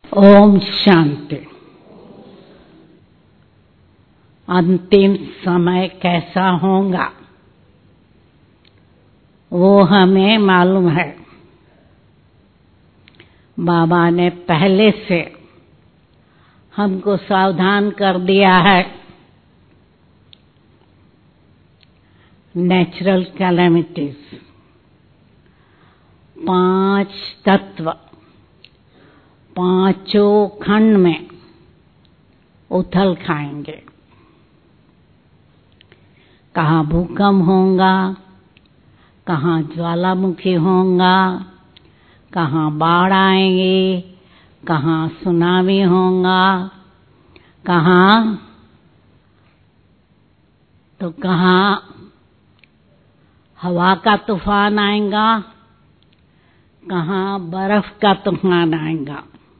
ओम शांति। अंतिम समय कैसा होगा वो हमें मालूम है। बाबा ने पहले से हमको सावधान कर दिया है। नेचुरल कैलेमिटीज, 5 तत्व, पांचों खंड में उथल खाएंगे। कहाँ भूकंप होगा, कहाँ ज्वालामुखी होगा, कहाँ बाढ़ आएंगे, कहाँ सुनामी होगा, कहाँ हवा का तूफान आएगा, कहाँ बर्फ का तूफान आएगा।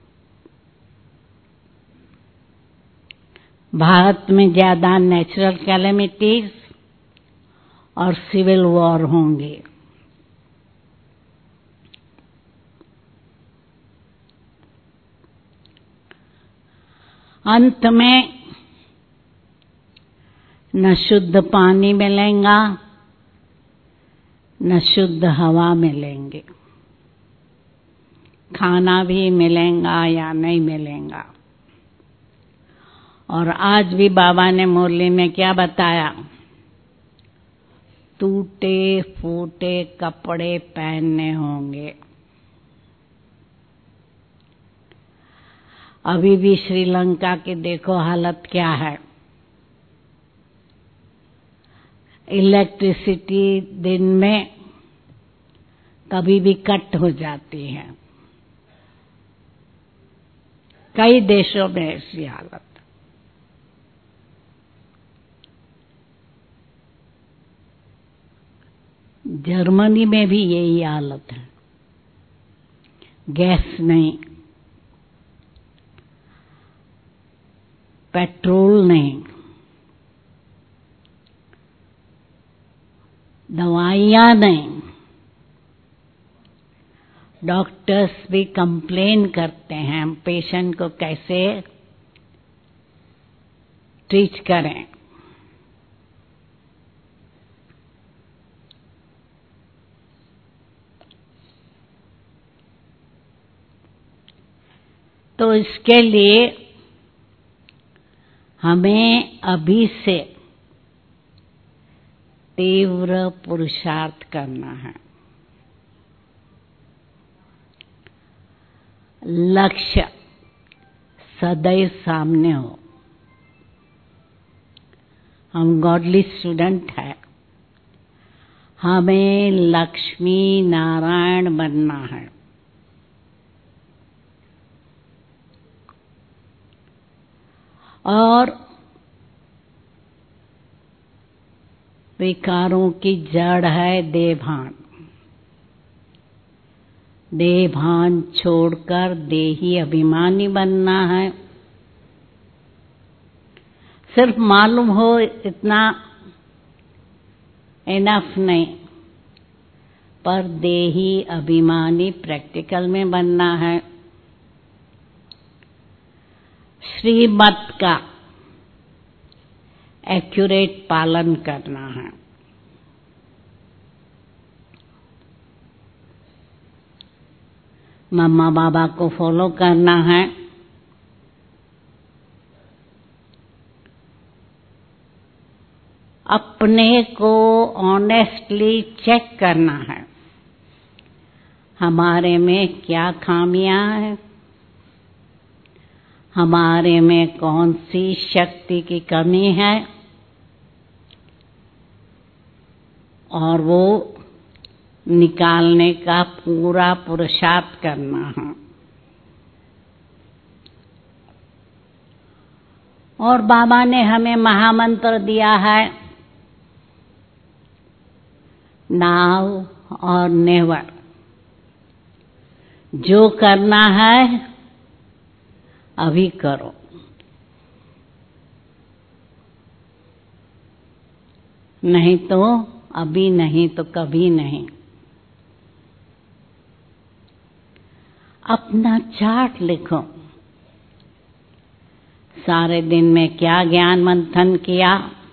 भारत में ज्यादा नेचुरल कैलेमिटीज और सिविल वॉर होंगे। अंत में न शुद्ध पानी मिलेगा, न शुद्ध हवा मिलेंगे। खाना भी मिलेगा या नहीं मिलेगा। और आज भी बाबा ने मुरली में क्या बताया? टूटे फूटे कपड़े पहनने होंगे। अभी भी श्रीलंका की देखो हालत क्या है। इलेक्ट्रिसिटी दिन में कभी भी कट हो जाती है। कई देशों में ऐसी हालत। जर्मनी में भी यही हालत है। गैस नहीं, पेट्रोल नहीं, दवाइयां नहीं। डॉक्टर्स भी कंप्लेन करते हैं हम पेशेंट को कैसे ट्रीट करें। तो इसके लिए हमें अभी से तीव्र पुरुषार्थ करना है। लक्ष्य सदैव सामने हो। हम गॉडली स्टूडेंट हैं। हमें लक्ष्मी नारायण बनना है। और विकारों की जड़ है देहभान। देहभान छोड़कर देही अभिमानी बनना है। सिर्फ मालूम हो इतना इनफ नहीं, पर देही अभिमानी प्रैक्टिकल में बनना है। श्रीमत का एक्यूरेट पालन करना है। मम्मा बाबा को फॉलो करना है। अपने को ऑनेस्टली चेक करना है। हमारे में क्या खामियां हैं, हमारे में कौन सी शक्ति की कमी है, और वो निकालने का पूरा पुरुषार्थ करना है। और बाबा ने हमें महामंत्र दिया है, नाउ और नेवर। जो करना है अभी करो, नहीं तो अभी, नहीं तो कभी नहीं। अपना चार्ट लिखो। सारे दिन में क्या ज्ञान मंथन किया,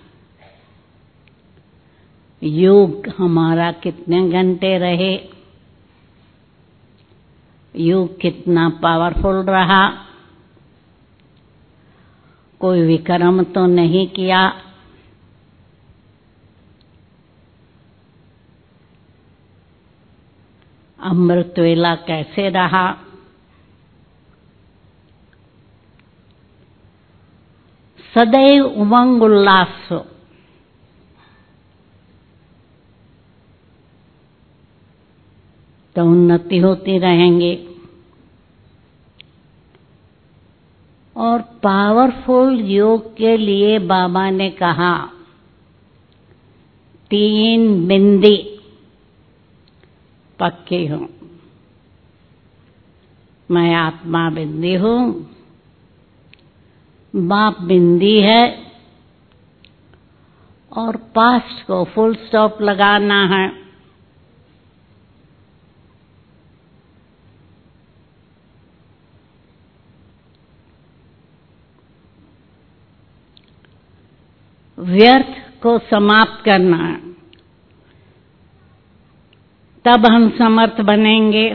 योग हमारा कितने घंटे रहे, योग कितना पावरफुल रहा, कोई विक्रम तो नहीं किया, अमृत वेला कैसे रहा, सदैव उमंग उल्लास तो उन्नति होती रहेंगे। और पावरफुल योग के लिए बाबा ने कहा 3 बिंदी पक्की हूं। मैं आत्मा बिंदी हूं, बाप बिंदी है, और पास्ट को फुल स्टॉप लगाना है। व्यर्थ को समाप्त करना है, तब हम समर्थ बनेंगे।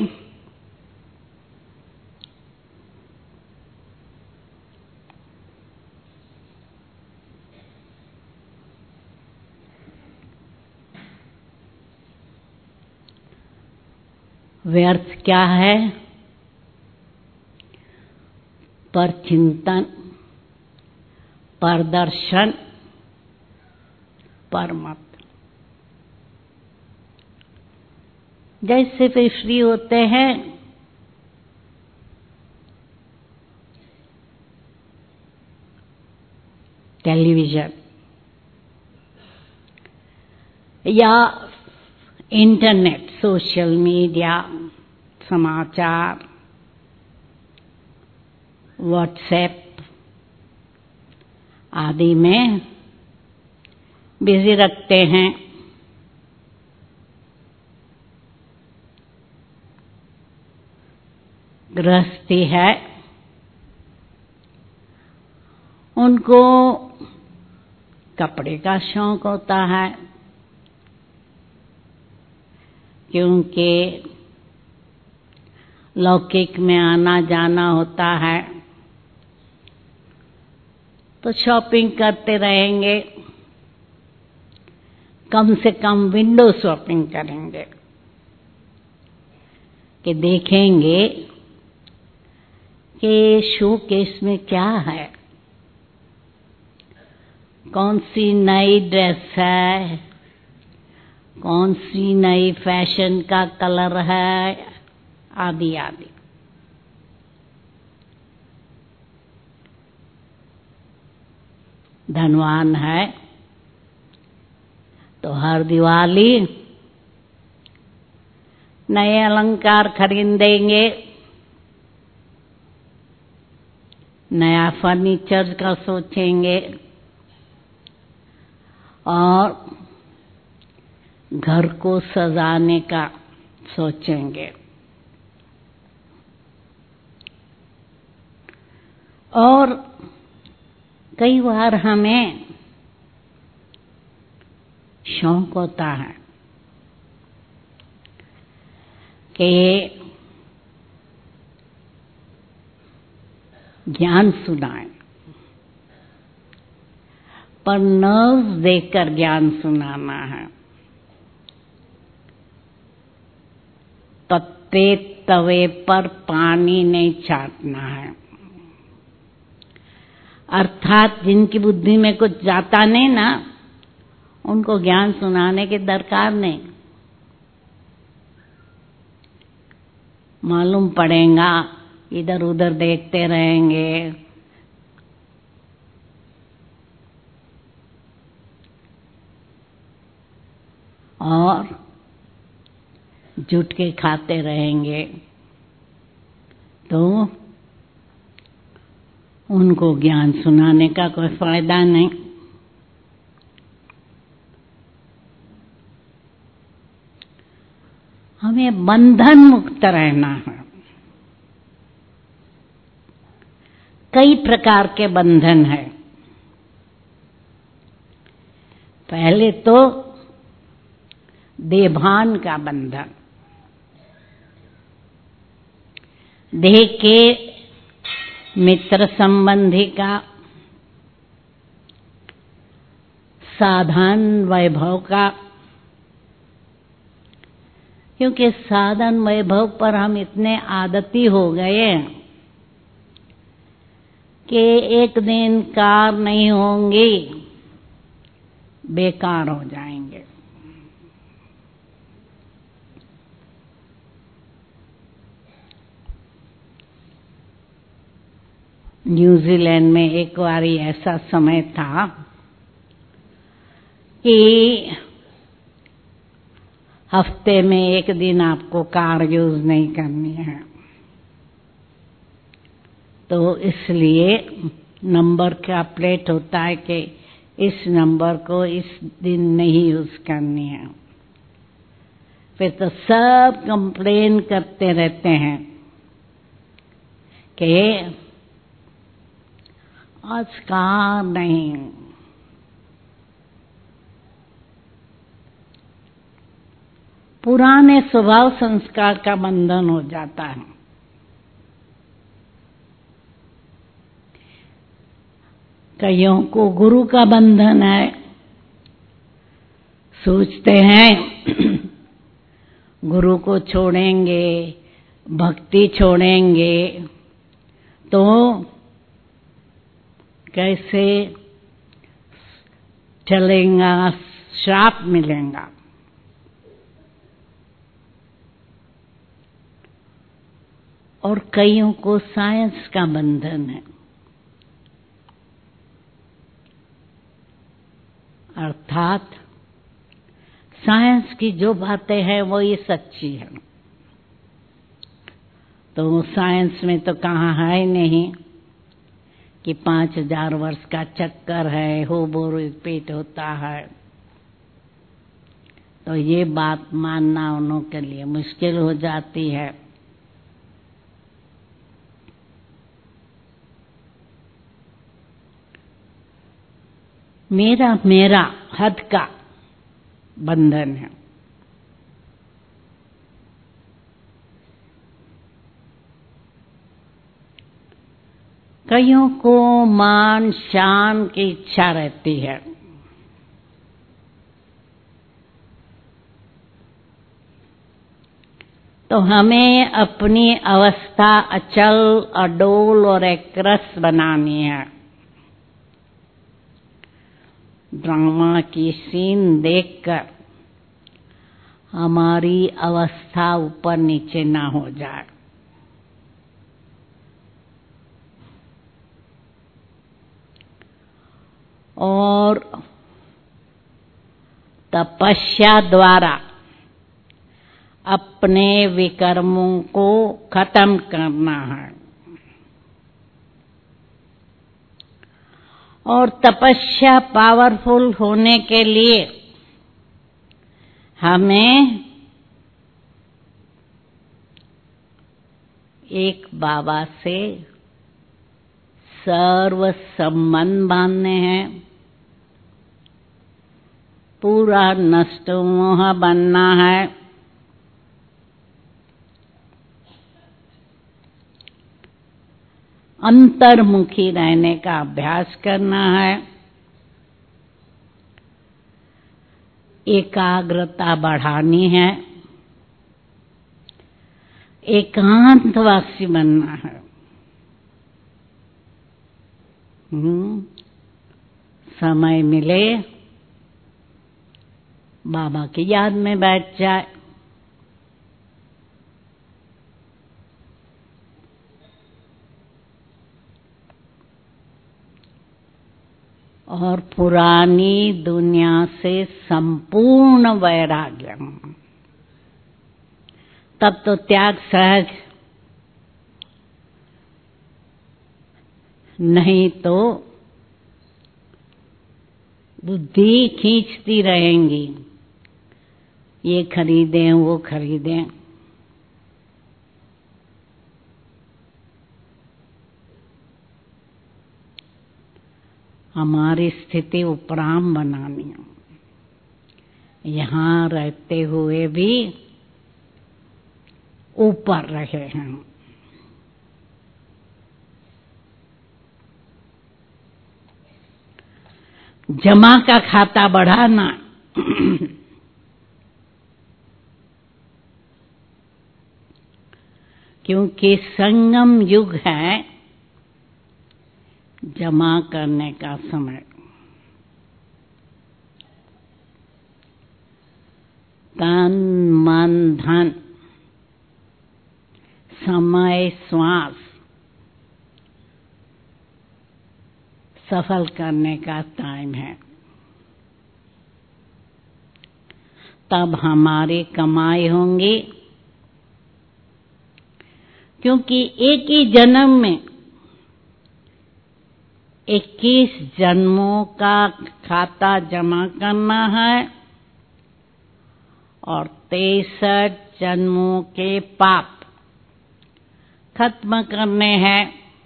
व्यर्थ क्या है? पर चिंतन, पर दर्शन, पर मत। जैसे वे फ्री होते हैं टेलीविजन या इंटरनेट, सोशल मीडिया, समाचार, व्हाट्सएप आदि में बिजी रखते हैं। गृहस्थी है, उनको कपड़े का शौक होता है, क्योंकि लौकिक में आना जाना होता है, तो शॉपिंग करते रहेंगे। कम से कम विंडो शॉपिंग करेंगे कि देखेंगे कि शोकेस में क्या है, कौन सी नई ड्रेस है, कौन सी नई फैशन का कलर है, आदि आदि। धनवान है तो हर दिवाली नए अलंकार खरीदेंगे, नया फर्नीचर का सोचेंगे और घर को सजाने का सोचेंगे। और कई बार हमें शौक होता है कि ज्ञान सुनाएं, पर नर्व्स देकर ज्ञान सुनाना है। पत्ते तवे पर पानी नहीं छाटना है। अर्थात जिनकी बुद्धि में कुछ जाता नहीं ना, उनको ज्ञान सुनाने की दरकार नहीं। मालूम पड़ेगा, इधर उधर देखते रहेंगे, और जुट के खाते रहेंगे, तो उनको ज्ञान सुनाने का कोई फायदा नहीं। हमें बंधन मुक्त रहना है। कई प्रकार के बंधन है। पहले तो देहभान का बंधन, देह के मित्र संबंधी का, साधन वैभव का, क्योंकि साधन वैभव पर हम इतने आदती हो गए कि एक दिन कार नहीं होंगी, बेकार हो जाएंगे। न्यूजीलैंड में एक बारी ऐसा समय था कि हफ्ते में एक दिन आपको कार यूज नहीं करनी है, तो इसलिए नंबर का प्लेट होता है कि इस नंबर को इस दिन नहीं यूज करनी है। फिर तो सब कंप्लेन करते रहते हैं कि आज कार नहीं। पुराने स्वभाव संस्कार का बंधन हो जाता है। कईयों को गुरु का बंधन है, सोचते हैं गुरु को छोड़ेंगे, भक्ति छोड़ेंगे तो कैसे चलेगा, श्राप मिलेगा। और कईयों को साइंस का बंधन है, अर्थात साइंस की जो बातें हैं वो ये सच्ची है। तो साइंस में तो कहाँ है नहीं कि 5000 वर्ष का चक्कर है, होबो रिपीट होता है। तो ये बात मानना उन्हों के लिए मुश्किल हो जाती है। मेरा हद का बंधन है। कईयों को मान शान की इच्छा रहती है, तो हमें अपनी अवस्था अचल, अडोल और एकरस बनानी है। ड्रामा की सीन देखकर हमारी अवस्था ऊपर नीचे ना हो जाए। और तपस्या द्वारा अपने विकर्मों को खत्म करना है। और तपस्या पावरफुल होने के लिए हमें एक बाबा से सर्व संबंध बांधने हैं, पूरा नष्ट मोह बनना है, अंतर्मुखी रहने का अभ्यास करना है, एकाग्रता बढ़ानी है, एकांतवासी बनना है। समय मिले बाबा की याद में बैठ जाए, और पुरानी दुनिया से संपूर्ण वैराग्य, तब तो त्याग सहज, नहीं तो बुद्धि खींचती रहेंगी, ये खरीदें वो खरीदें। हमारी स्थिति उपराम बनानी है। यहाँ रहते हुए भी ऊपर रहे हैं। जमा का खाता बढ़ाना क्योंकि संगम युग है, जमा करने का समय। तन मन धन समय श्वास सफल करने का टाइम है। तब हमारी कमाई होंगी, क्योंकि एक ही जन्म में 21 जन्मों का खाता जमा करना है और 63 जन्मों के पाप खत्म करने हैं।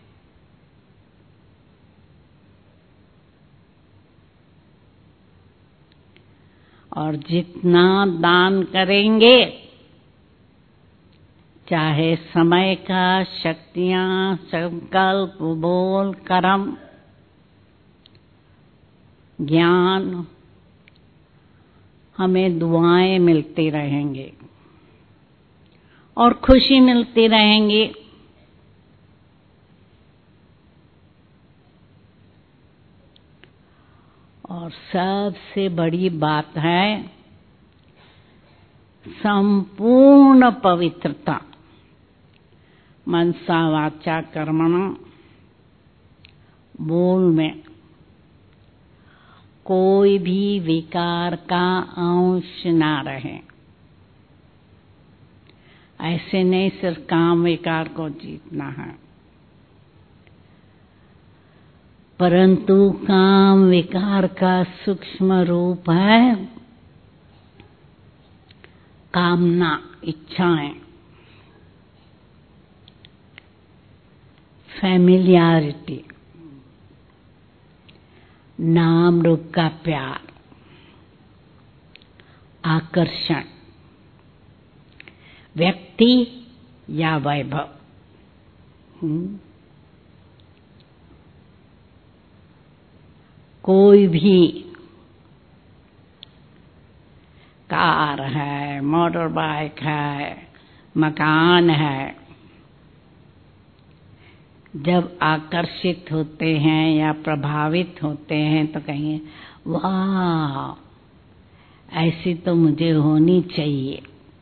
और जितना दान करेंगे, चाहे समय का, शक्तियां, संकल्प, बोल, कर्म, ज्ञान, हमें दुआएं मिलती रहेंगी और खुशी मिलती रहेंगी। और सबसे बड़ी बात है संपूर्ण पवित्रता। मनसा वाचा कर्मणा, बोल में कोई भी विकार का अंश ना रहे। ऐसे नहीं सिर्फ काम विकार को जीतना है, परंतु काम विकार का सूक्ष्म रूप है कामना, इच्छाएं, फैमिलियरिटी, नाम रूप का प्यार, आकर्षण, व्यक्ति या वैभव। कोई भी कार है, मोटर बाइक है, मकान है, जब आकर्षित होते हैं या प्रभावित होते हैं तो कहेंगे वाह, ऐसी तो मुझे होनी चाहिए।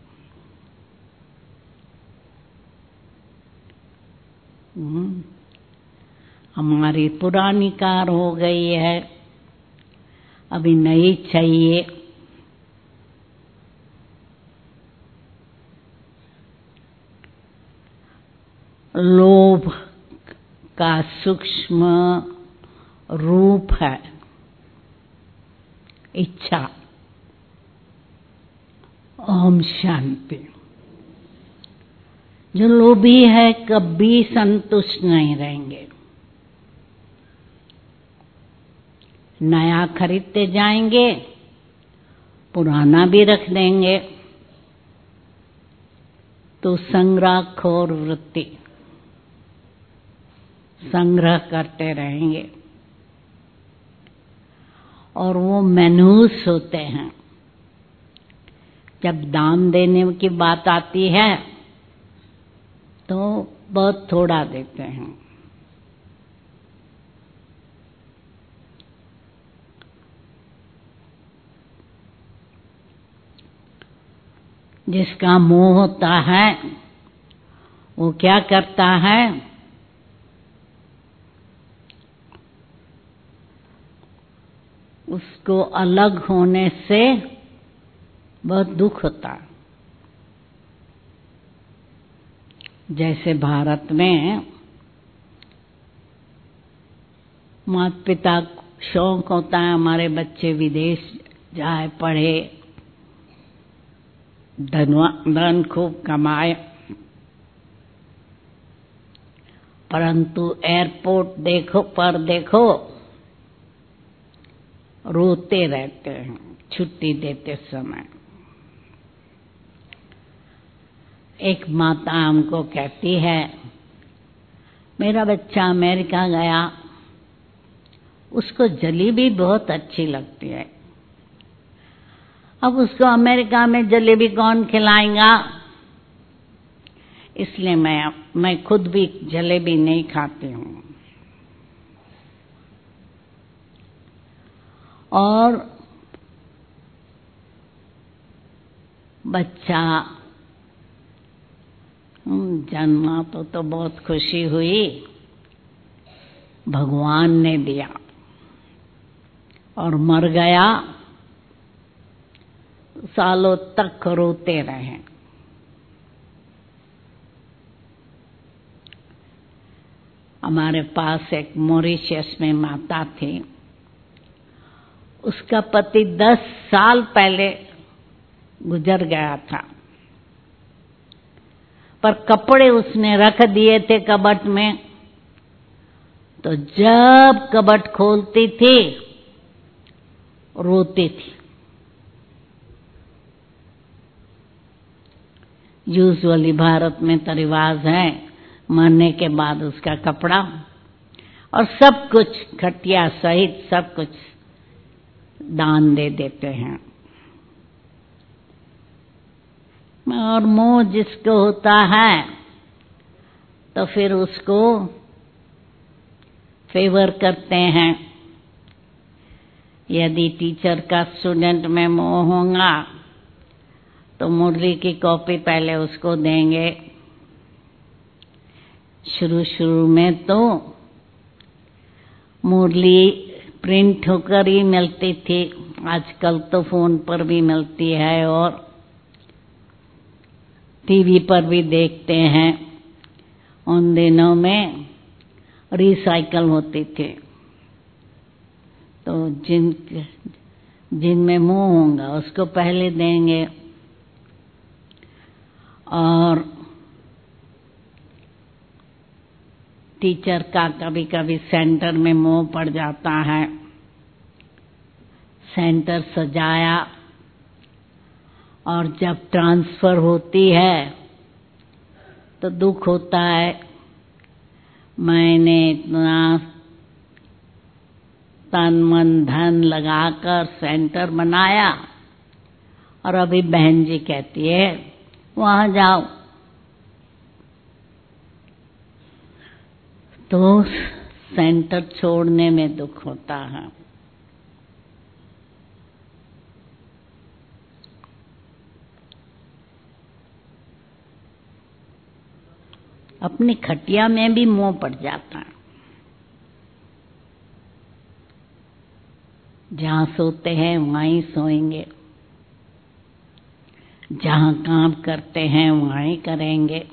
हमारी पुरानी कार हो गई है, अभी नई चाहिए। लोभ का सूक्ष्म रूप है इच्छा। ओम शांति। जो लोभी है कभी संतुष्ट नहीं रहेंगे, नया खरीदते जाएंगे, पुराना भी रख देंगे। तो संग्रहखोर वृत्ति, संग्रह करते रहेंगे। और वो मनहूस होते हैं। जब दान देने की बात आती है तो बहुत थोड़ा देते हैं। जिसका मोह होता है वो क्या करता है, उसको अलग होने से बहुत दुख होता है। जैसे भारत में माता पिता शौक होता है हमारे बच्चे विदेश जाए, पढ़े, धन खूब कमाए, परंतु एयरपोर्ट देखो रोते रहते हैं छुट्टी देते समय। एक माता हमको कहती है, मेरा बच्चा अमेरिका गया, उसको जलेबी बहुत अच्छी लगती है। अब उसको अमेरिका में जलेबी कौन खिलाएगा, इसलिए मैं खुद भी जलेबी नहीं खाती हूँ। और बच्चा जन्मा तो बहुत खुशी हुई, भगवान ने दिया, और मर गया, सालों तक रोते रहे। हमारे पास एक मॉरिशस में माता थी, उसका पति 10 साल पहले गुजर गया था, पर कपड़े उसने रख दिए थे कबट में, तो जब कबट खोलती थी रोती थी। यूजुअली भारत में तो रिवाज है मरने के बाद उसका कपड़ा और सब कुछ खटिया सहित सब कुछ दान दे देते हैं। और मोह जिसको होता है तो फिर उसको फेवर करते हैं। यदि टीचर का स्टूडेंट में मोह होगा तो मुरली की कॉपी पहले उसको देंगे। शुरू में तो मुरली प्रिंट होकर ही मिलती थी, आजकल तो फोन पर भी मिलती है और टीवी पर भी देखते हैं। उन दिनों में रिसाइकल होती थी, तो जिनमें मोह होगा उसको पहले देंगे। और टीचर का कभी कभी सेंटर में मोह पड़ जाता है, सेंटर सजाया और जब ट्रांसफर होती है तो दुख होता है, मैंने इतना तन मन धन लगाकर सेंटर बनाया और अभी बहन जी कहती है वहां जाओ, तो सेंटर छोड़ने में दुख होता है। अपनी खटिया में भी मोह पड़ जाता है। जहां सोते हैं वहीं सोएंगे, जहां काम करते हैं वहीं करेंगे,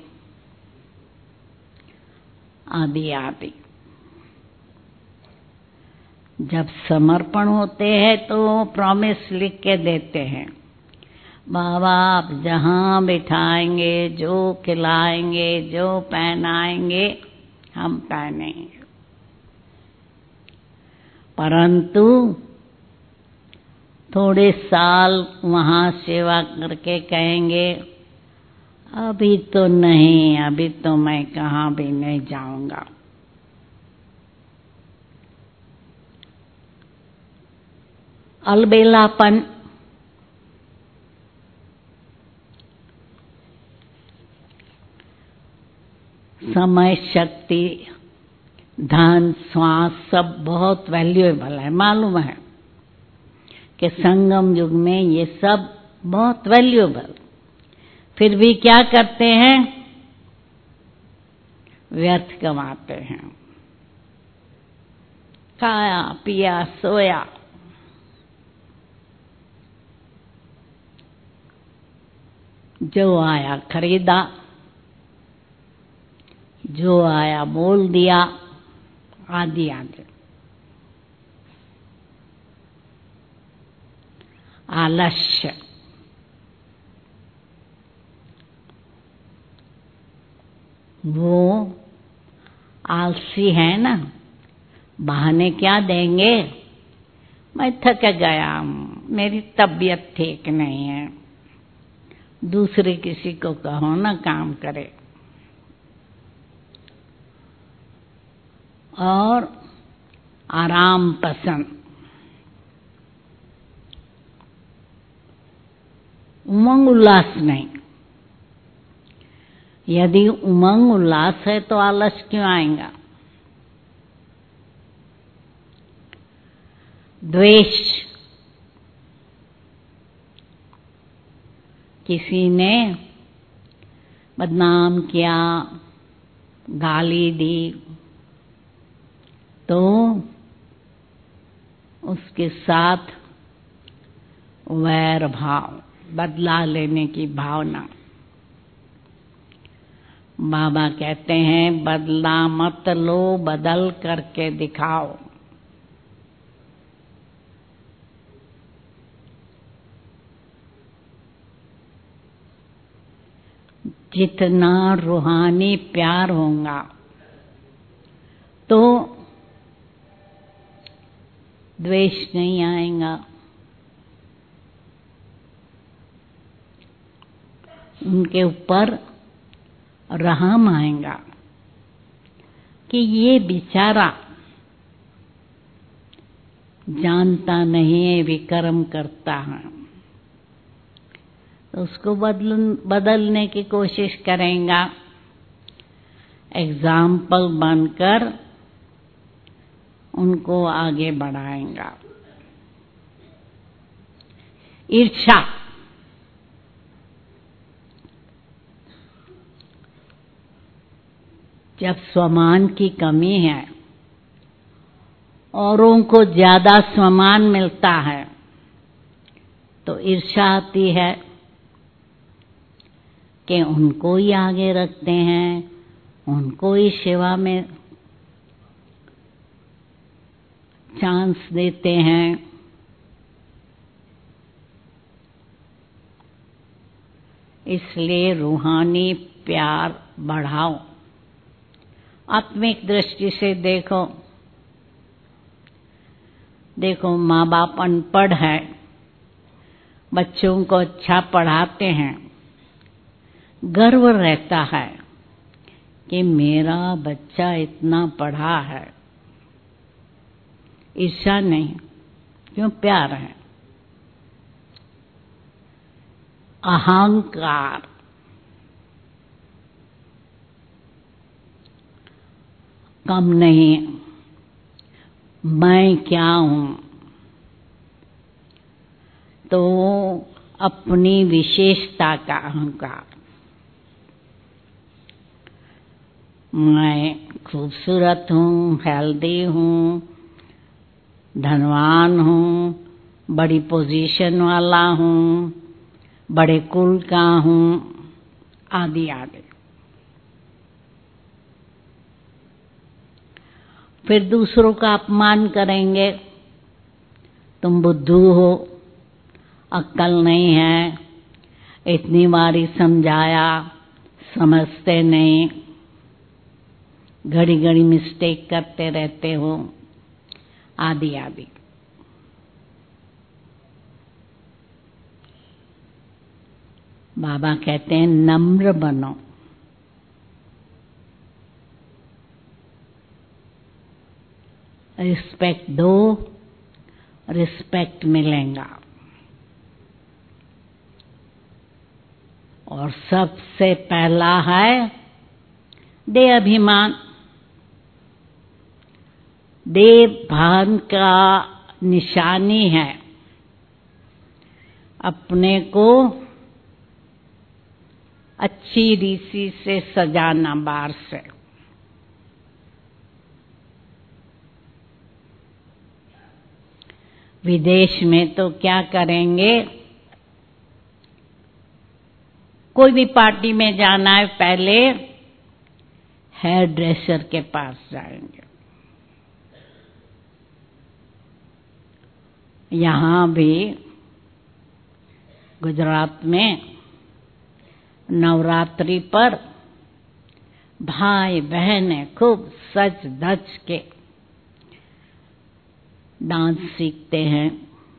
आदि आदि। जब समर्पण होते हैं तो प्रॉमिस लिख के देते हैं, बाबा आप जहां बिठाएंगे, जो खिलाएंगे, जो पहनाएंगे हम पहनेंगे। परंतु थोड़े साल वहां सेवा करके कहेंगे अभी तो नहीं, अभी तो मैं कहाँ भी नहीं जाऊंगा। अलबेलापन, समय, शक्ति, धन, श्वास सब बहुत वैल्यूएबल है। मालूम है कि संगम युग में ये सब बहुत वैल्यूएबल, फिर भी क्या करते हैं, व्यर्थ कमाते हैं। खाया पिया सोया, जो आया खरीदा, जो आया बोल दिया, आदि आदि। आलस्य, वो आलसी है ना, बहाने क्या देंगे, मैं थक गया हूँ, मेरी तबीयत ठीक नहीं है। दूसरे किसी को कहो ना काम करे। और आराम पसंद, उमंग उल्लास नहीं। यदि उमंग उल्लास है तो आलस क्यों आएगा? द्वेष, किसी ने बदनाम किया, गाली दी, तो उसके साथ वैर भाव, बदला लेने की भावना। बाबा कहते हैं बदला मत लो, बदल करके दिखाओ। जितना रूहानी प्यार होगा तो द्वेष नहीं आएगा। उनके ऊपर रहम आएगा कि ये बेचारा जानता नहीं है, विकर्म करता है, तो उसको बदलने की कोशिश करेगा। एग्जाम्पल बनकर उनको आगे बढ़ाएगा। ईर्ष्या, जब स्वमान की कमी है, औरों को ज्यादा स्वमान मिलता है, तो ईर्ष्या आती है कि उनको ही आगे रखते हैं, उनको ही सेवा में चांस देते हैं। इसलिए रूहानी प्यार बढ़ाओ। आत्मिक दृष्टि से देखो। देखो, माँ बाप अनपढ़ है, बच्चों को अच्छा पढ़ाते हैं, गर्व रहता है कि मेरा बच्चा इतना पढ़ा है। ईर्ष्या नहीं, क्यों? प्यार है। अहंकार, कम नहीं, मैं क्या हूं, तो अपनी विशेषता का अहंकार। मैं खूबसूरत हूँ, हेल्दी हूँ, धनवान हूँ, बड़ी पोजीशन वाला हूँ, बड़े कुल का हूँ, आदि आदि। फिर दूसरों का अपमान करेंगे, तुम बुद्धू हो, अक्ल नहीं है, इतनी बारी समझाया, समझते नहीं, घड़ी घड़ी मिस्टेक करते रहते हो, आदि आदि। बाबा कहते हैं नम्र बनो। रिस्पेक्ट दो, रिस्पेक्ट मिलेगा। और सबसे पहला है देह अभिमान। देह भान का निशानी है अपने को अच्छी रीति से सजाना बाहर से। विदेश में तो क्या करेंगे, कोई भी पार्टी में जाना है, पहले हेयर ड्रेसर के पास जाएंगे। यहाँ भी गुजरात में नवरात्रि पर भाई बहनें खूब सज धज के डांस सीखते हैं।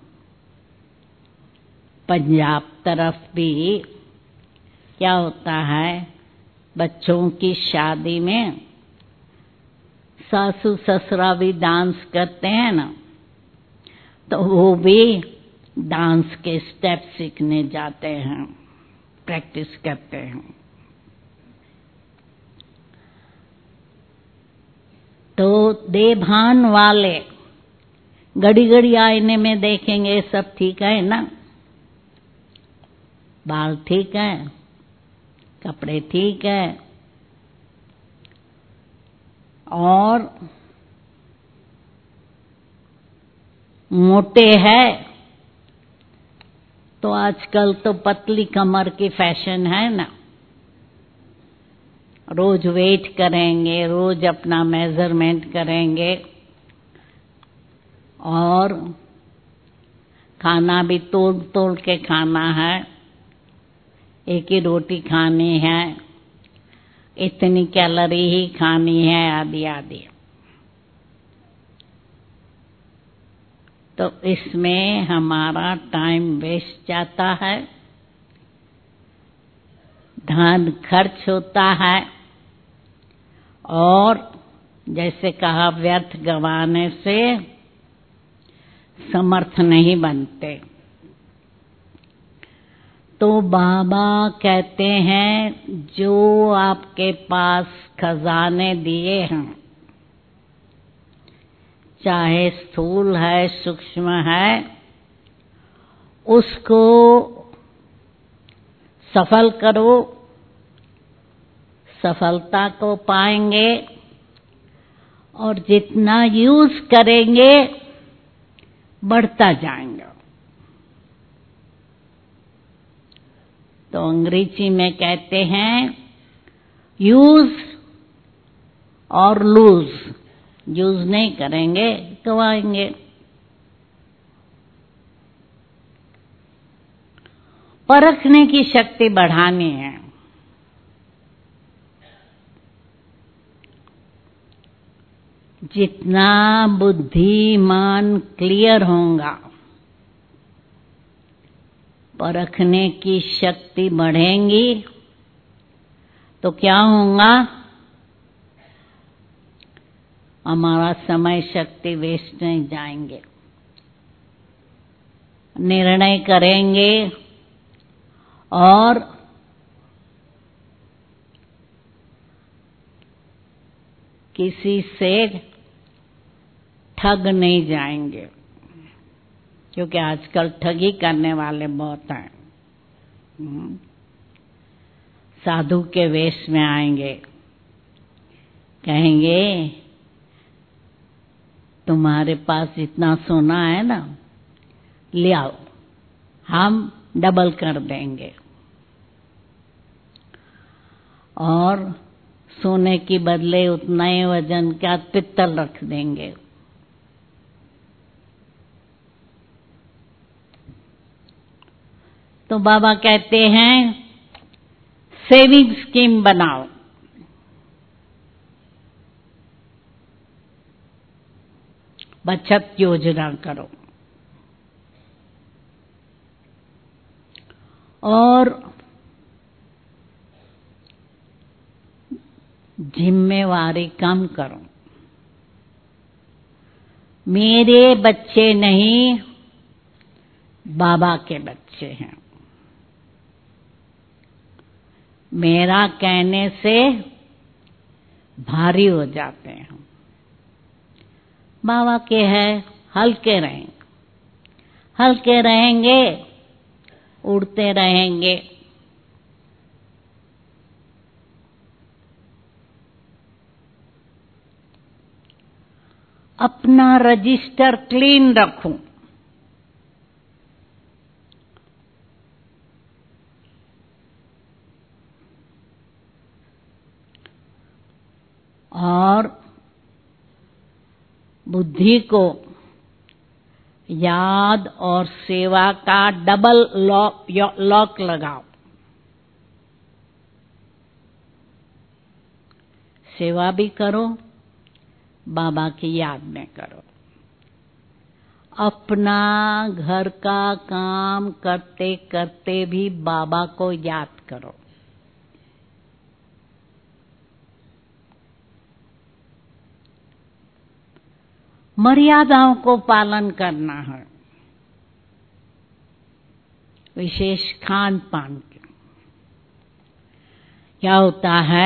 पंजाब तरफ भी क्या होता है, बच्चों की शादी में सासू ससुरा भी डांस करते हैं ना, तो वो भी डांस के स्टेप सीखने जाते हैं, प्रैक्टिस करते हैं। तो देभान वाले घड़ी घड़ी आईने में देखेंगे सब ठीक है ना, बाल ठीक है, कपड़े ठीक है, और मोटे है तो आजकल तो पतली कमर की फैशन है ना, रोज वेट करेंगे, रोज अपना मेजरमेंट करेंगे, और खाना भी तोड़ तोड़ के खाना है, एक ही रोटी खानी है, इतनी कैलोरी ही खानी है, आदि आदि। तो इसमें हमारा टाइम वेस्ट जाता है, धन खर्च होता है, और जैसे कहा व्यर्थ गंवाने से समर्थ नहीं बनते। तो बाबा कहते हैं जो आपके पास खजाने दिए हैं, चाहे स्थूल है सूक्ष्म है, उसको सफल करो, सफलता को पाएंगे, और जितना यूज करेंगे बढ़ता जाएंगे। तो अंग्रेजी में कहते हैं यूज और लूज, यूज नहीं करेंगे गवाएंगे। परखने की शक्ति बढ़ानी है। जितना बुद्धिमान क्लियर होगा, परखने की शक्ति बढ़ेगी, तो क्या होगा, हमारा समय शक्ति वेस्ट नहीं जाएंगे, निर्णय करेंगे और किसी से ठग नहीं जाएंगे, क्योंकि आजकल ठगी करने वाले बहुत हैं। साधु के वेश में आएंगे, कहेंगे तुम्हारे पास जितना सोना है ना, ले आओ, हम डबल कर देंगे, और सोने की बदले उतना ही वजन का पित्तल रख देंगे। तो बाबा कहते हैं सेविंग स्कीम बनाओ, बचत योजना करो, और जिम्मेवारी कम करो। मेरे बच्चे नहीं, बाबा के बच्चे हैं, मेरा कहने से भारी हो जाते हैं। बाबा के हैं, हल्के रहेंगे, हल्के रहेंगे, उड़ते रहेंगे। अपना रजिस्टर क्लीन रखूं, और बुद्धि को याद और सेवा का डबल लॉक लगाओ। सेवा भी करो, बाबा की याद में करो। अपना घर का काम करते करते भी बाबा को याद करो। मर्यादाओं को पालन करना है, विशेष खान पान के। क्या होता है,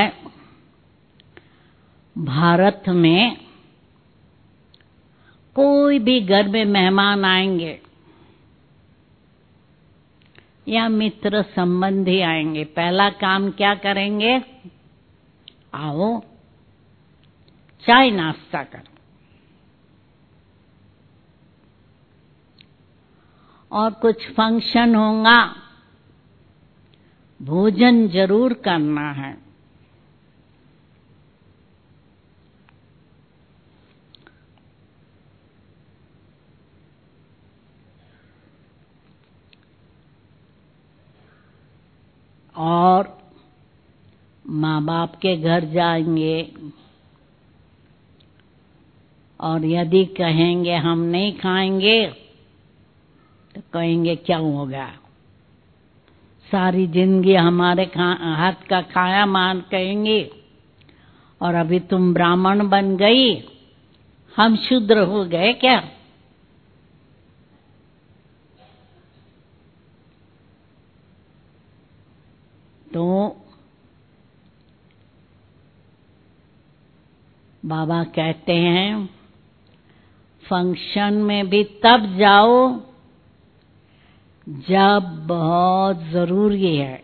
भारत में कोई भी घर में मेहमान आएंगे या मित्र संबंधी आएंगे, पहला काम क्या करेंगे? आओ चाय नाश्ता करो। और कुछ फंक्शन होगा, भोजन जरूर करना है। और माँ बाप के घर जाएंगे और यदि कहेंगे हम नहीं खाएंगे तो कहेंगे क्या होगा, सारी जिंदगी हमारे हाथ का खाया मान कहेंगे, और अभी तुम ब्राह्मण बन गई, हम शूद्र हो गए क्या? तो बाबा कहते हैं फंक्शन में भी तब जाओ जब बहुत जरूरी है।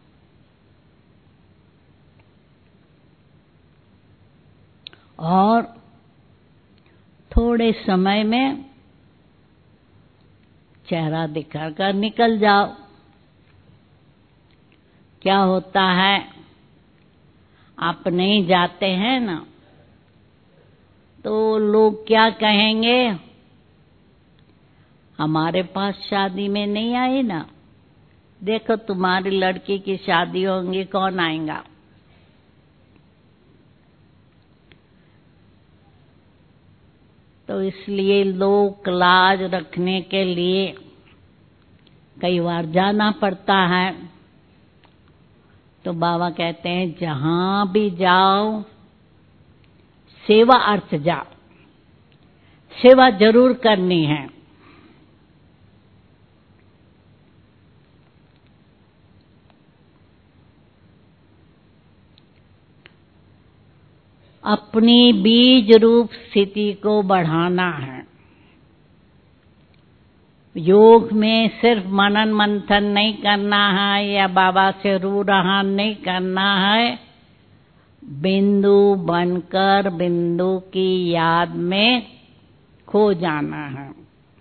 और थोड़े समय में चेहरा दिखाकर निकल जाओ। क्या होता है, आप नहीं जाते हैं ना तो लोग क्या कहेंगे, हमारे पास शादी में नहीं आई ना, देखो तुम्हारी लड़की की शादी होंगी, कौन आएगा? तो इसलिए लोक लाज रखने के लिए कई बार जाना पड़ता है। तो बाबा कहते हैं जहां भी जाओ सेवा अर्थ जाओ, सेवा जरूर करनी है। अपनी बीज रूप स्थिति को बढ़ाना है। योग में सिर्फ मनन मंथन नहीं करना है या बाबा से रूरहान नहीं करना है, बिंदु बनकर बिंदु की याद में खो जाना है।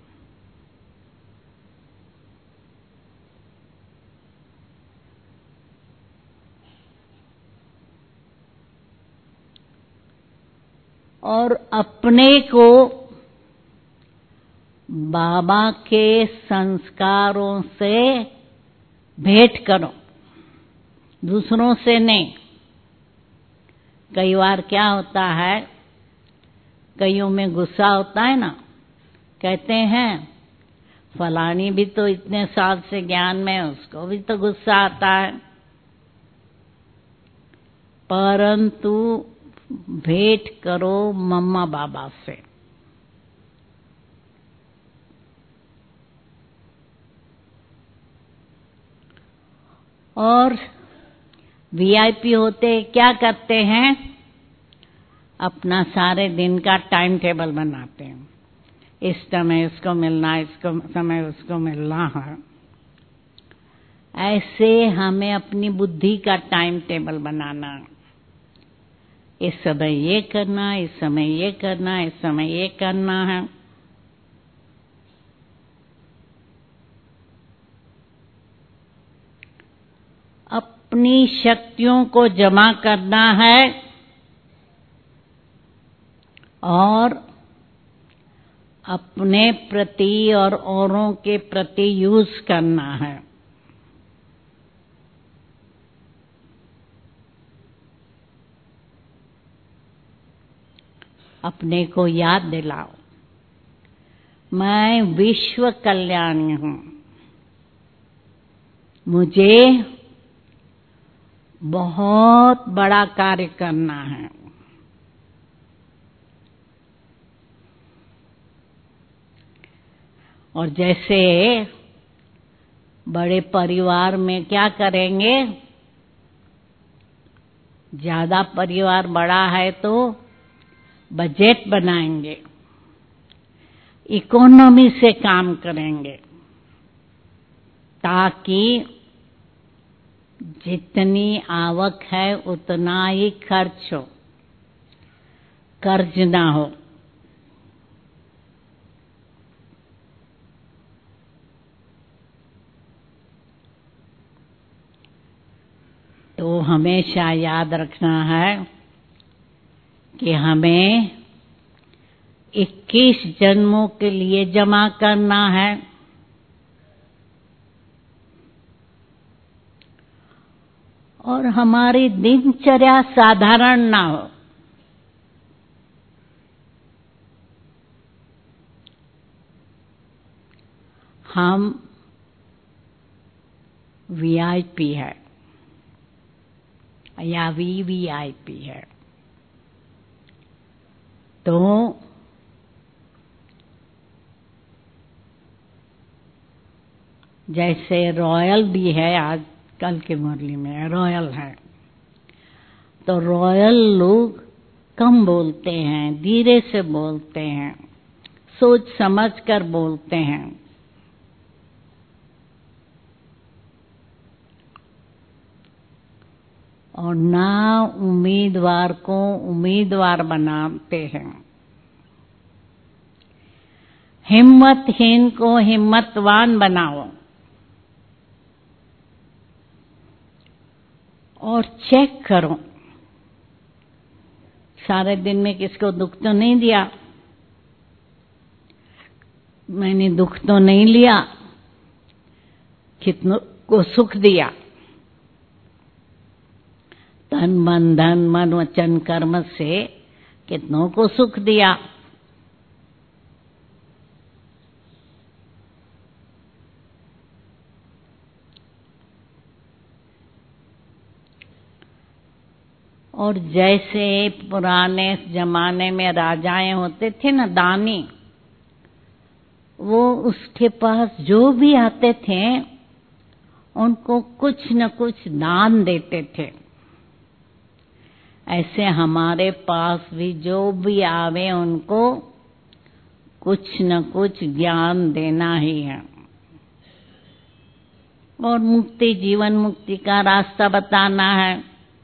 और अपने को बाबा के संस्कारों से भेंट करो, दूसरों से नहीं। कई बार क्या होता है, कईयों में गुस्सा होता है ना, कहते हैं फलानी भी तो इतने साल से ज्ञान में, उसको भी तो गुस्सा आता है। परंतु भेंट करो मम्मा बाबा से। और वीआईपी होते क्या करते हैं, अपना सारे दिन का टाइम टेबल बनाते हैं, इस समय इसको मिलना, इसको समय उसको मिलना है। ऐसे हमें अपनी बुद्धि का टाइम टेबल बनाना, इस समय ये करना, इस समय ये करना, इस समय ये करना है। अपनी शक्तियों को जमा करना है और अपने प्रति और औरों के प्रति यूज करना है। अपने को याद दिलाओ, मैं विश्व कल्याणी हूं, मुझे बहुत बड़ा कार्य करना है। और जैसे बड़े परिवार में क्या करेंगे, ज्यादा परिवार बड़ा है तो बजट बनाएंगे, इकोनॉमी से काम करेंगे, ताकि जितनी आवक है उतना ही खर्च हो, कर्ज ना हो। तो हमेशा याद रखना है कि हमें 21 जन्मों के लिए जमा करना है, और हमारी दिनचर्या साधारण ना हो। हम वीआईपी है या वीवीआईपी है, तो जैसे रॉयल भी है, आज कल की मुरली में रॉयल है, तो रॉयल लोग कम बोलते हैं, धीरे से बोलते हैं, सोच समझ कर बोलते हैं। और ना उम्मीदवार को उम्मीदवार बनाते हैं, हिम्मतहीन को हिम्मतवान बनाओ। और चेक करो, सारे दिन में किसको दुख तो नहीं दिया, मैंने दुख तो नहीं लिया, कितनों को सुख दिया, तन मन धन मन वचन कर्म से कितनों को सुख दिया। और जैसे पुराने जमाने में राजाएं होते थे ना, दानी, वो उसके पास जो भी आते थे उनको कुछ न कुछ दान देते थे। ऐसे हमारे पास भी जो भी आवे उनको कुछ न कुछ ज्ञान देना ही है, और मुक्ति, जीवन मुक्ति का रास्ता बताना है,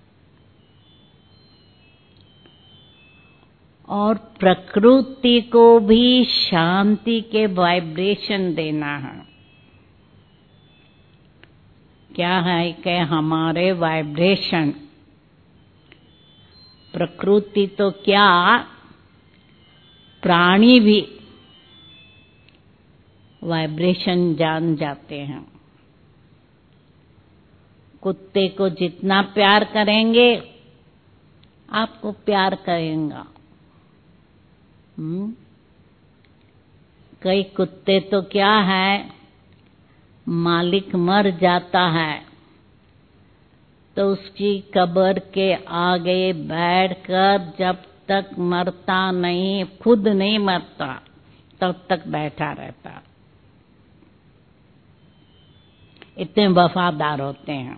और प्रकृति को भी शांति के वाइब्रेशन देना है। क्या है कि हमारे वाइब्रेशन, प्रकृति तो क्या, प्राणी भी वाइब्रेशन जान जाते हैं। कुत्ते को जितना प्यार करेंगे आपको प्यार करेगा। कई कुत्ते तो क्या है, मालिक मर जाता है तो उसकी कब्र के आगे बैठकर जब तक मरता नहीं, खुद नहीं मरता, तब तक बैठा रहता। इतने वफादार होते हैं।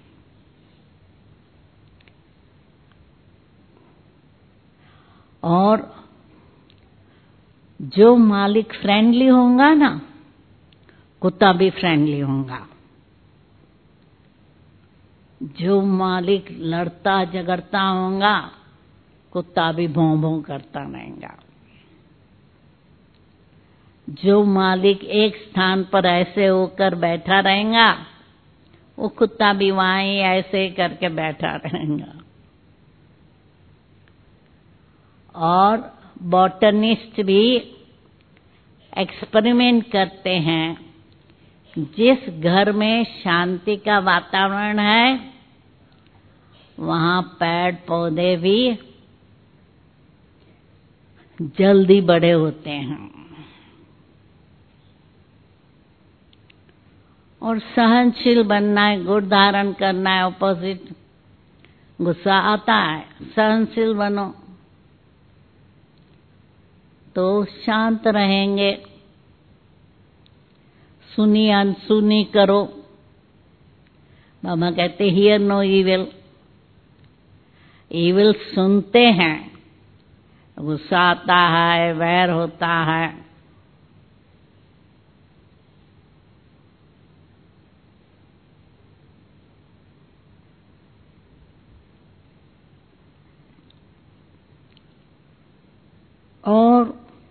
और जो मालिक फ्रेंडली होगा ना, कुत्ता भी फ्रेंडली होगा। जो मालिक लड़ता झगड़ता होगा, कुत्ता भी भौं भौं करता रहेगा। जो मालिक एक स्थान पर ऐसे होकर बैठा रहेगा, वो कुत्ता भी वहीं ऐसे करके बैठा रहेगा। और बॉटनिस्ट भी एक्सपेरिमेंट करते हैं, जिस घर में शांति का वातावरण है वहां पेड़ पौधे भी जल्दी बड़े होते हैं। और सहनशील बनना है, गुण धारण करना है। ऑपोजिट गुस्सा आता है, सहनशील बनो तो शांत रहेंगे। सुनी अनसुनी करो। बाबा कहते हियर नो इविल। इविल सुनते हैं, गुस्सा आता है, वैर होता है, और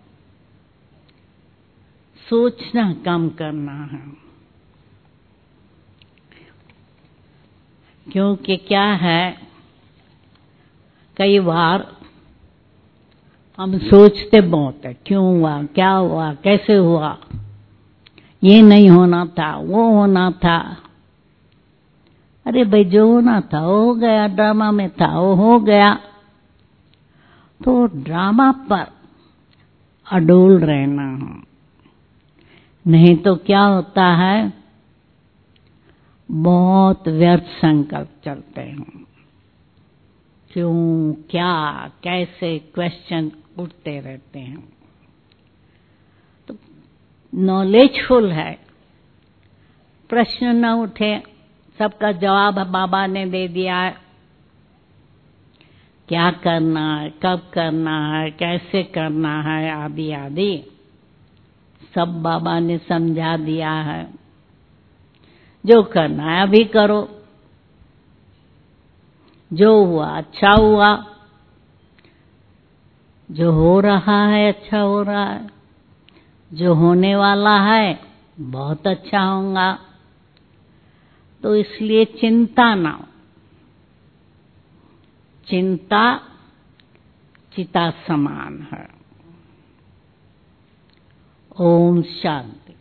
सोचना कम करना है। क्योंकि क्या है, कई बार हम सोचते बहुत है, क्यों हुआ, क्या हुआ, कैसे हुआ, ये नहीं होना था, वो होना था। अरे भाई, जो होना था वो हो गया, ड्रामा में था वो हो गया। तो ड्रामा पर अडोल रहना है, नहीं तो क्या होता है, बहुत व्यर्थ संकल्प चलते हैं। क्यों, क्या, कैसे क्वेश्चन उठते रहते हैं। तो नॉलेजफुल है, प्रश्न न उठे, सबका जवाब बाबा ने दे दिया है। क्या करना है, कब करना है, कैसे करना है, आदि आदि सब बाबा ने समझा दिया है। जो करना है अभी करो। जो हुआ अच्छा हुआ, जो हो रहा है अच्छा हो रहा है, जो होने वाला है बहुत अच्छा होगा। तो इसलिए चिंता ना हो। चिंता चिता समान है। ओम शांति।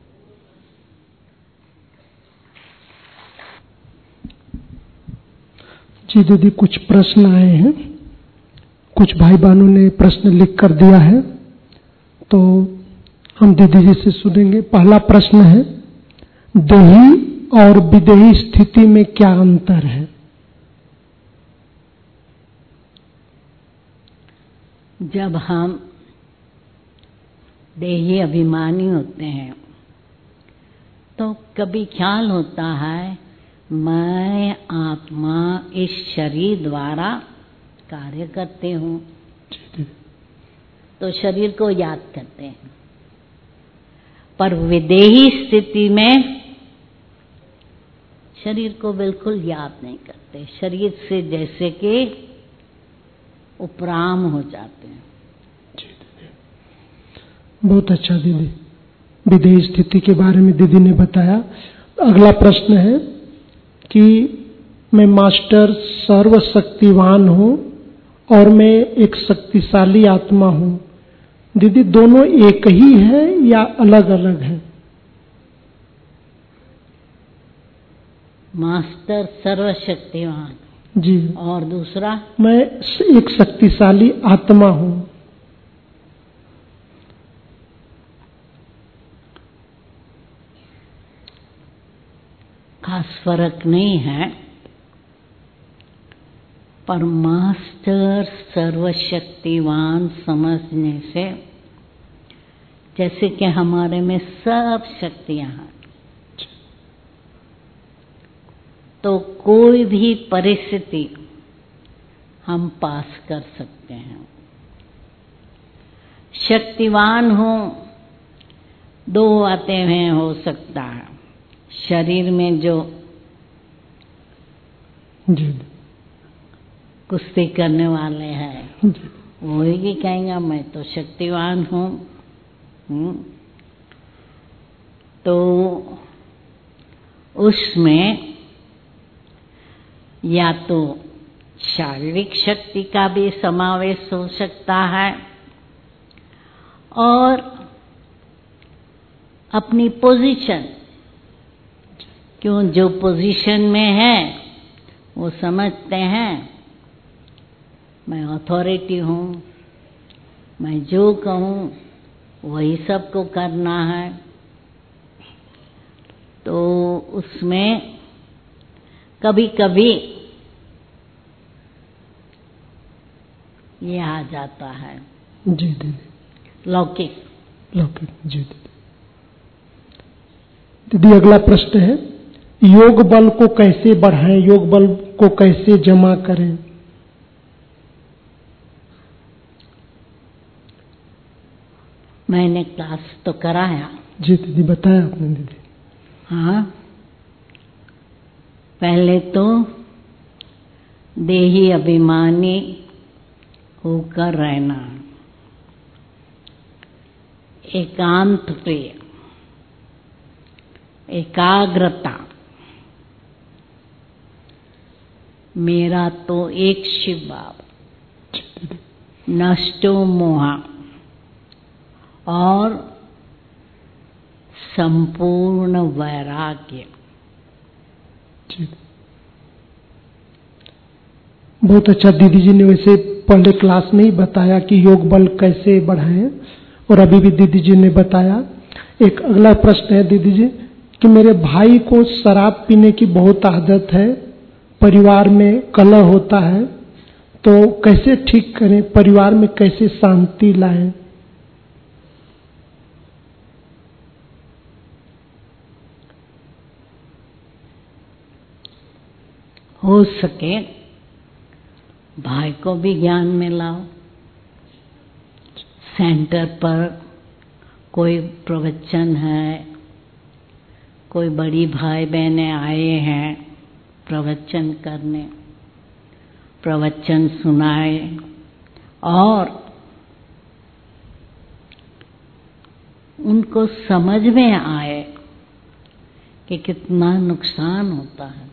जी दीदी, कुछ प्रश्न आए हैं, कुछ भाई बहनों ने प्रश्न लिख कर दिया है, तो हम दीदी जी से सुनेंगे। पहला प्रश्न है, देही और विदेही स्थिति में क्या अंतर है? जब हम देही अभिमानी होते हैं तो कभी ख्याल होता है मैं आत्मा इस शरीर द्वारा कार्य करते हूँ, तो शरीर को याद करते हैं। पर विदेही स्थिति में शरीर को बिल्कुल याद नहीं करते, शरीर से जैसे कि उपराम हो जाते हैं। बहुत अच्छा दीदी, विदेही स्थिति के बारे में दीदी ने बताया। अगला प्रश्न है कि मैं मास्टर सर्वशक्तिवान हूँ और मैं एक शक्तिशाली आत्मा हूँ, दीदी दोनों एक ही है या अलग अलग है? मास्टर सर्वशक्तिवान जी, और दूसरा मैं एक शक्तिशाली आत्मा हूँ। खास फर्क नहीं है, पर मास्टर सर्वशक्तिवान समझने से जैसे कि हमारे में सब शक्तियां हैं, तो कोई भी परिस्थिति हम पास कर सकते हैं। शक्तिवान हो, दो बातें हैं, हो सकता है शरीर में जो जी कुश्ती करने वाले हैं वो ही कहेंगे मैं तो शक्तिवान हूँ। तो उसमें या तो शारीरिक शक्ति का भी समावेश हो सकता है और अपनी पोजीशन, क्यों जो पोजीशन में है वो समझते हैं मैं अथॉरिटी हूँ, मैं जो कहूँ वही सबको करना है। तो उसमें कभी कभी ये आ जाता है। जी दीदी। लौकिक जी दीदी। दीदी अगला प्रश्न है, योग बल को कैसे बढ़ाएं, योग बल को कैसे जमा करें? मैंने क्लास तो कराया। जी दीदी, बताया आपने दीदी। हाँ, पहले तो देही अभिमानी होकर रहना, एकांत पे एकाग्रता, मेरा तो एक शिव बाबा, नष्टो मोहा और संपूर्ण वैराग्य। बहुत अच्छा दीदी जी ने वैसे पहले क्लास में ही बताया कि योग बल कैसे बढ़ाएं, और अभी भी दीदी जी ने बताया। एक अगला प्रश्न है दीदी जी कि मेरे भाई को शराब पीने की बहुत आदत है, परिवार में कलह होता है, तो कैसे ठीक करें, परिवार में कैसे शांति लाएं? हो सके भाई को भी ज्ञान में लाओ। सेंटर पर कोई प्रवचन है, कोई बड़ी भाई बहनें आए हैं प्रवचन करने, प्रवचन सुनाए और उनको समझ में आए कि कितना नुकसान होता है।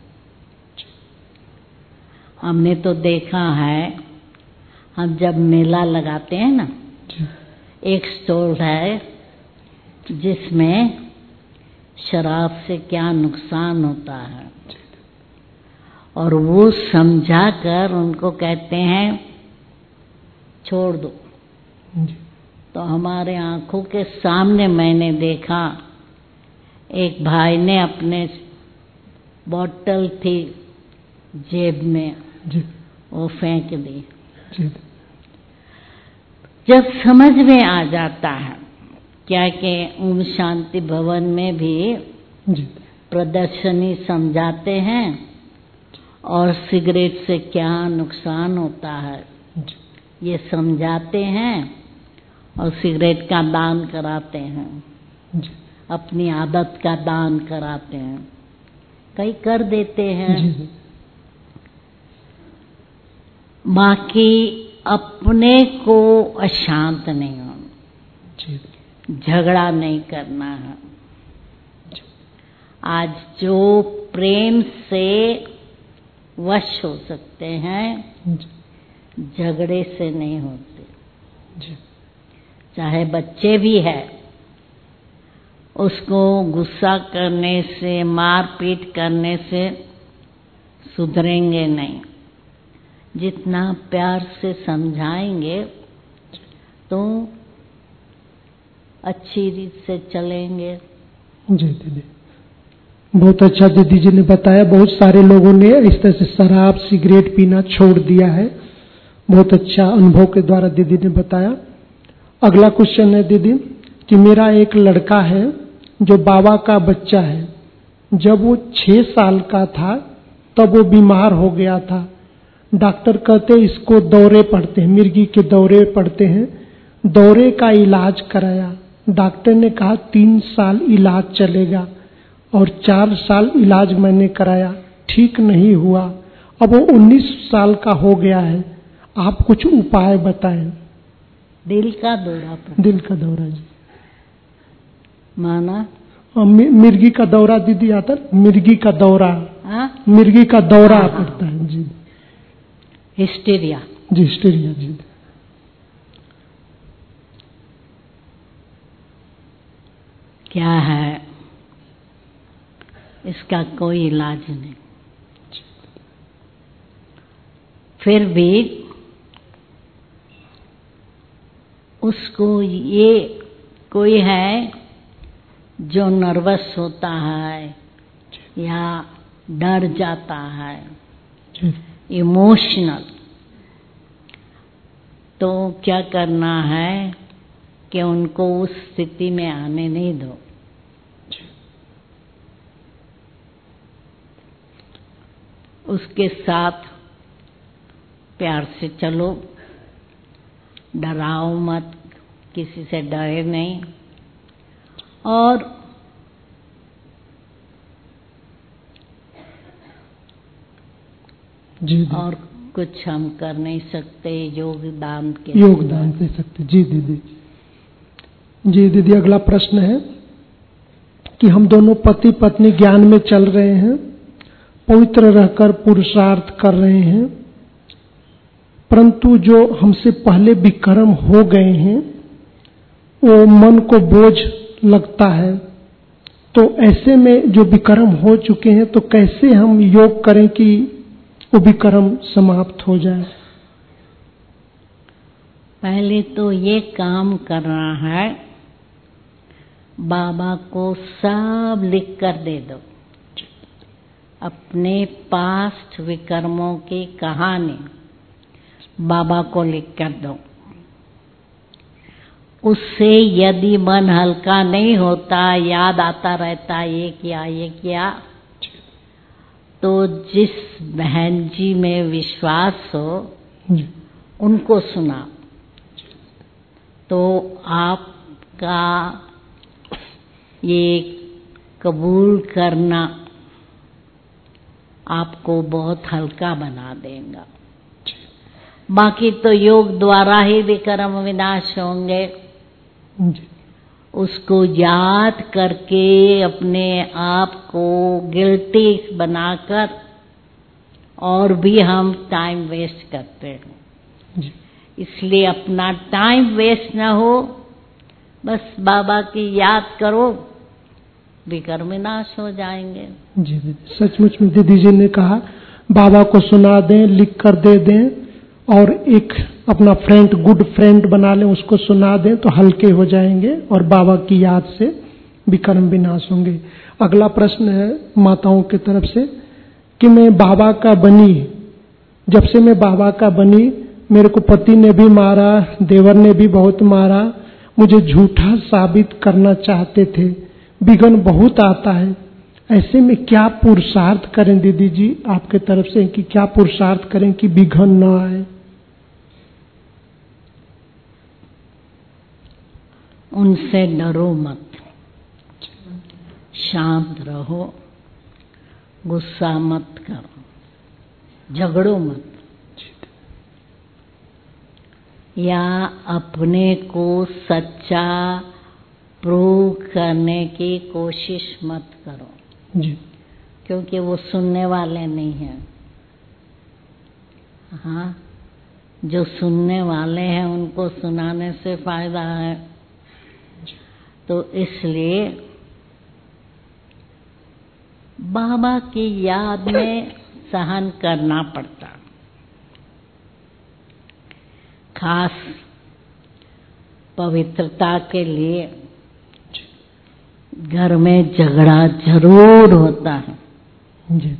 हमने तो देखा है, हम जब मेला लगाते हैं ना, एक स्टॉल है जिसमें शराब से क्या नुकसान होता है, और वो समझा कर उनको कहते हैं छोड़ दो। तो हमारे आंखों के सामने मैंने देखा, एक भाई ने अपने बोतल थी जेब में वो फेंक दी। जब समझ में आ जाता है, क्या कि ओम शांति भवन में भी प्रदर्शनी समझाते हैं और सिगरेट से क्या नुकसान होता है ये समझाते हैं, और सिगरेट का दान कराते हैं, अपनी आदत का दान कराते हैं, कई कर देते हैं। बाकी अपने को अशांत नहीं होना, झगड़ा नहीं करना है। आज जो प्रेम से वश हो सकते हैं, झगड़े से नहीं होते। चाहे बच्चे भी है, उसको गुस्सा करने से, मारपीट करने से सुधरेंगे नहीं। जितना प्यार से समझाएंगे तो अच्छी रीत से चलेंगे। जी दीदी, बहुत अच्छा दीदी जी ने बताया। बहुत सारे लोगों ने इस तरह से शराब सिगरेट पीना छोड़ दिया है। बहुत अच्छा अनुभव के द्वारा दीदी ने बताया। अगला क्वेश्चन है दीदी कि मेरा एक लड़का है जो बाबा का बच्चा है। जब वो 6 साल का था तब वो बीमार हो गया था। डॉक्टर कहते इसको दौरे पड़ते हैं, मिर्गी के दौरे पड़ते हैं। दौरे का इलाज कराया, डॉक्टर ने कहा 3 साल इलाज चलेगा, और 4 साल इलाज मैंने कराया, ठीक नहीं हुआ। अब वो 19 साल का हो गया है, आप कुछ उपाय बताएं। दिल का दौरा पर। दिल का दौरा जी माना मिर्गी का दौरा दीदी आता, मिर्गी का दौरा। मिर्गी का दौरा पड़ता है जी। हिस्टीरिया जी, हिस्टीरिया जी। क्या है, इसका कोई इलाज नहीं। फिर भी उसको ये कोई है जो नर्वस होता है या डर जाता है इमोशनल, तो क्या करना है कि उनको उस स्थिति में आने नहीं दो। उसके साथ प्यार से चलो, डराओ मत, किसी से डरे नहीं। और जी और कुछ हम कर नहीं सकते, योगदान दे सकते। जी दीदी। जी दीदी, अगला प्रश्न है कि हम दोनों पति पत्नी ज्ञान में चल रहे हैं, पवित्र रहकर पुरुषार्थ कर रहे हैं, परंतु जो हमसे पहले विकर्म हो गए हैं वो मन को बोझ लगता है। तो ऐसे में जो विकर्म हो चुके हैं, तो कैसे हम योग करें कि वो विकर्म समाप्त हो जाए? पहले तो ये काम करना है, बाबा को सब लिख कर दे दो, अपने पास्ट विकर्मों की कहानी बाबा को लिख कर दो। उससे यदि मन हल्का नहीं होता, याद आता रहता ये किया, तो जिस बहन जी में विश्वास हो उनको सुना, तो आपका ये कबूल करना आपको बहुत हल्का बना देगा। बाकी तो योग द्वारा ही विकर्म विनाश होंगे। उसको याद करके अपने आप को गिल्टी बनाकर और भी हम टाइम वेस्ट करते हैं। इसलिए अपना टाइम वेस्ट ना हो, बस बाबा की याद करो, विकर्म विनाश हो जाएंगे। जी दीदी, सचमुच में दीदी जी ने कहा बाबा को सुना दें, लिख कर दे दें, और एक अपना फ्रेंड, गुड फ्रेंड बना लें, उसको सुना दें तो हल्के हो जाएंगे और बाबा की याद से विकर्म विनाश होंगे। अगला प्रश्न है माताओं की तरफ से कि मैं बाबा का बनी, जब से मैं बाबा का बनी, मेरे को पति ने भी मारा, देवर ने भी बहुत मारा, मुझे झूठा साबित करना चाहते थे, विघ्न बहुत आता है। ऐसे में क्या पुरुषार्थ करें दीदी जी आपके तरफ से, कि क्या पुरुषार्थ करें कि विघ्न न आए? उनसे डरो मत, शांत रहो, गुस्सा मत करो, झगड़ो मत, या अपने को सच्चा प्रूव करने की कोशिश मत करो जी। क्योंकि वो सुनने वाले नहीं हैं। हाँ, जो सुनने वाले हैं उनको सुनाने से फायदा है। तो इसलिए बाबा की याद में सहन करना पड़ता। खास पवित्रता के लिए घर में झगड़ा जरूर होता है। जी।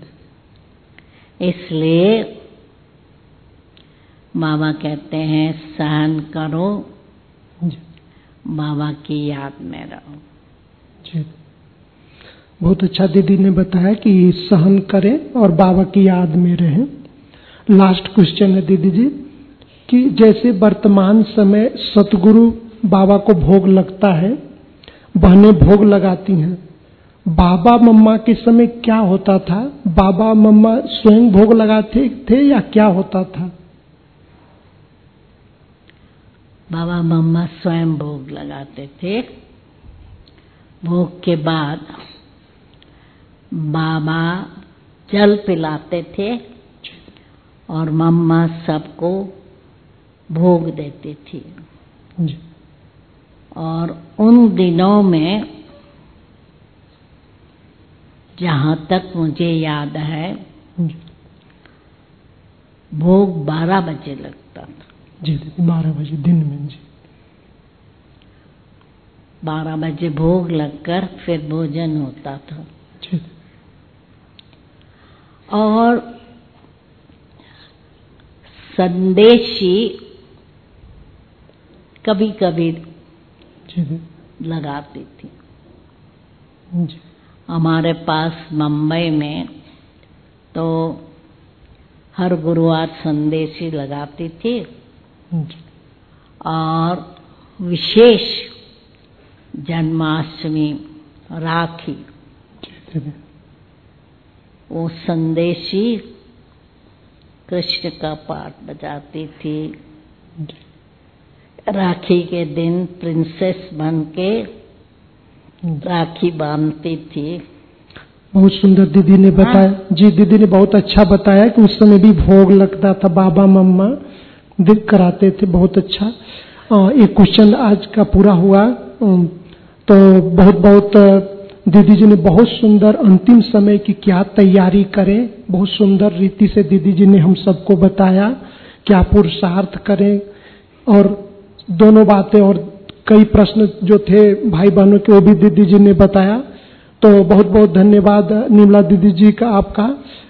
इसलिए बाबा कहते हैं सहन करो, जी। बाबा की याद में रहो। जी, बहुत अच्छा दीदी ने बताया कि सहन करें और बाबा की याद में रहें। लास्ट क्वेश्चन है दीदी जी कि जैसे वर्तमान समय सतगुरु बाबा को भोग लगता है, बहनें भोग लगाती हैं, बाबा मम्मा के समय क्या होता था? बाबा मम्मा स्वयं भोग लगाते थे या क्या होता था? बाबा मम्मा स्वयं भोग लगाते थे। भोग के बाद बाबा जल पिलाते थे और मम्मा सबको भोग देती थी। जी। और उन दिनों में जहाँ तक मुझे याद है, भोग 12 बजे लगता था। जी, 12 बजे दिन में। जी। 12 बजे भोग लगकर फिर भोजन होता था। और संदेशी कभी कभी लगाती थी। हमारे पास मुंबई में तो हर गुरुवार संदेशी लगाती थी और विशेष जन्माष्टमी, राखी, वो संदेशी कृष्ण का पाठ बजाती थी। राखी के दिन प्रिंसेस बन के राखी बांधती थी। बहुत सुंदर दीदी ने बताया। जी, दीदी ने बहुत अच्छा बताया कि उस समय भी भोग लगता था, बाबा मम्मा दिख कराते थे। बहुत अच्छा। एक क्वेश्चन आज का पूरा हुआ। तो बहुत बहुत दीदी जी ने बहुत सुंदर अंतिम समय की क्या तैयारी करें, बहुत सुंदर रीति से दीदी जी ने हम सबको बताया क्या पुरुषार्थ करें, और दोनों बातें और कई प्रश्न जो थे भाई बहनों के वो भी दीदी जी ने बताया। तो बहुत बहुत धन्यवाद निर्मला दीदी जी का, आपका।